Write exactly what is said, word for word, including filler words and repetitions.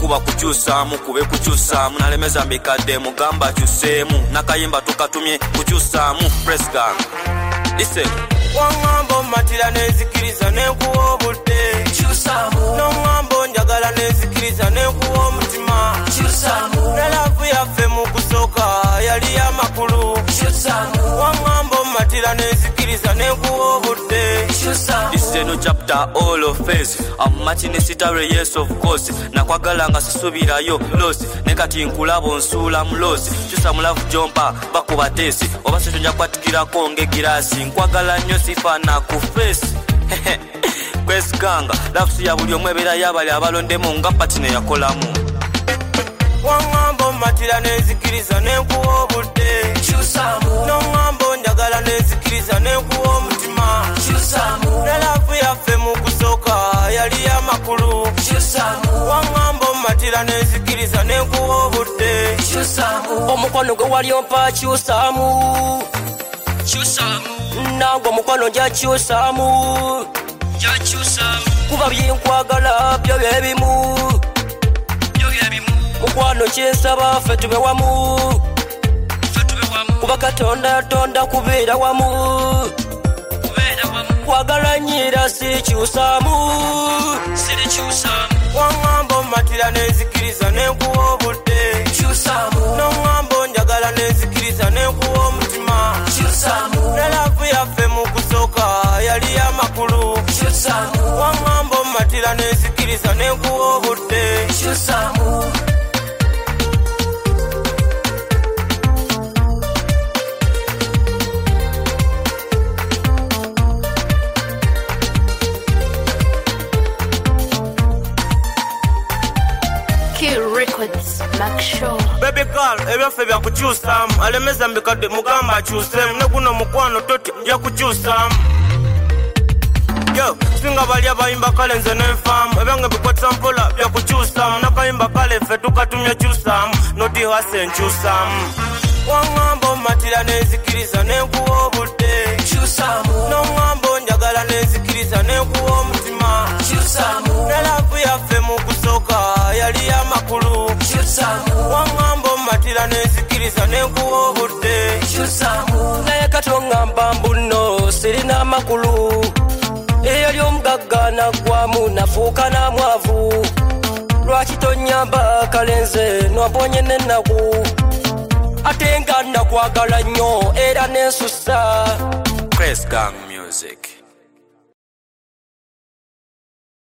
kuba kukyusaamu kube kukyusaamu nalemeza mbikadde mugamba kyuseemu nakayimba tukatumye kukyusaamu press gang listen wangamba matira nezikiriza nekuwa obudde kyusaamu nongamba njagala nezikiriza nekuwa omutima kyusaamu nelavu yaffe mu kusooka yali amakulu kyusaamu wangamba matira nezikiriza nekuwa obudde kyusaamu listen chapter all of face amachine sitare yes of course nakwagala nga sisubirayo losi nekati nkulabo nsula mulosi kyusaamu love jompa bakuba tesi oba setonja kwatikirako ngegirasi nkwagala nnyo sifana ku face kwesganga lafusi ya buli omwe ebeera y'abali abalondemu nga patine yakolamu wangamba matira nezikiriza nenkuwa obudde kyusaamu nongamba njagala nezikiriza nenkuwa omutima kyusaamu nelavu yaffe mu kusooka yali amakulu kyusaamu wangamba matira nezikiriza nenkuwa obudde kyusaamu omukono gwe wali ompa kyusaamu kyusaamu nange omukono gya kyusaamu gya kyusaamu kuba byenkwagala byo byebimu byo byebimu mukwano kyensaba ffe tube wamu ffe tube wamu kuba katonda yatonda kubeera wamu kubeera wamu kwagala nyira si kyusaamu siri kyusaamu wangamba matira nezikiriza nenkuwa obudde kyusaamu nongamba njagala nezikiriza nenkuwa omutima kyusaamu nelavu yaffe mu kusooka yali amakulu kyusaamu wangamba matira nezikiriza nenkuwa obudde kyusaamu baby girl ebyaffe byakukyusaamu alemeza mbikadde mugamba akyuseemu ne guno mukwano toti nja kukyusaamu yo singa bali abayimba kale nze nenfaamu ebyange bikwata mpola byakukyusaamu nakayimba kale ffe tukatumya kyusaamu noti hase nkyusaamu wangamba matira nezikiriza nenkuwa obudde kyusaamu nongamba njagala nezikiriza nenkuwa omutima kyusaamu nelavu yaffe mu kusooka yali amakulu kyusaamu wangamba matira nezikiriza nenkuwa obudde kyusaamu naye katongamba mbuno sirina amakulu eyali omugagga naggwamu nafuuka na mwavu lwaki tonyamba kalenze nomponye n'ennaku ate nga nakwagala nnyo era nensusa Press Gang Music.